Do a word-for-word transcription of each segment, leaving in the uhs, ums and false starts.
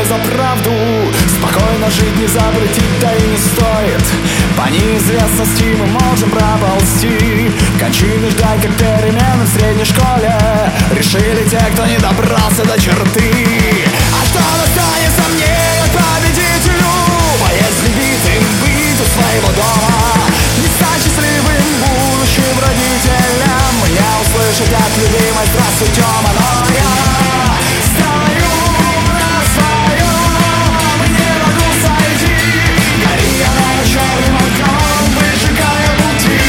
за правду. Спокойно жить не запретить, да и не стоит. По неизвестности мы можем проползти. Кончины ждать, как перемены в средней школе. Решили те, кто не добрался до черты. А что достанется мне, как победителю? Боясь битым быть у своего дома. Не стать счастливым будущим родителям. Мне услышать от любимой: здравствуйте, Тёма. Но я стою на своем, не могу сойти. Гори я на черным огнем, выжигая пути.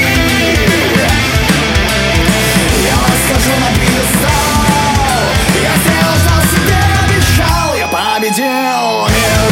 Я восхожу на пьедестал. Я сделал, что себе обещал. Я победил мир.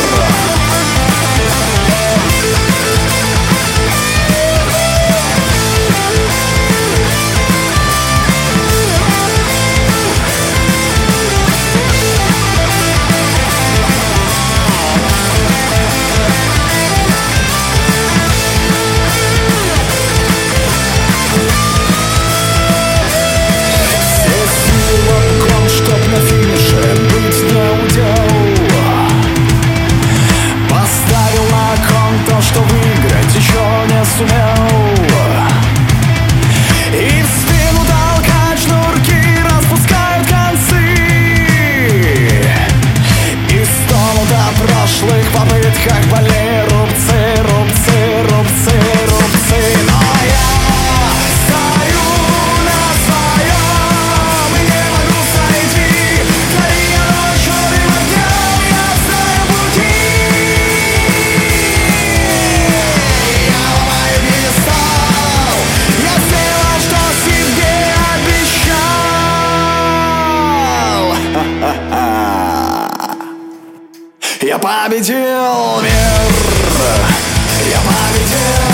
Что выиграть еще не сумел. И в спину толкать шнурки, распускают концы. И стонут о прошлых попытках, больные рубцы, рубцы, рубцы, рубцы. Но я стою на своем и не могу сойти. Гори я черным огнем, я знаю пути. Я победил мир, я победил.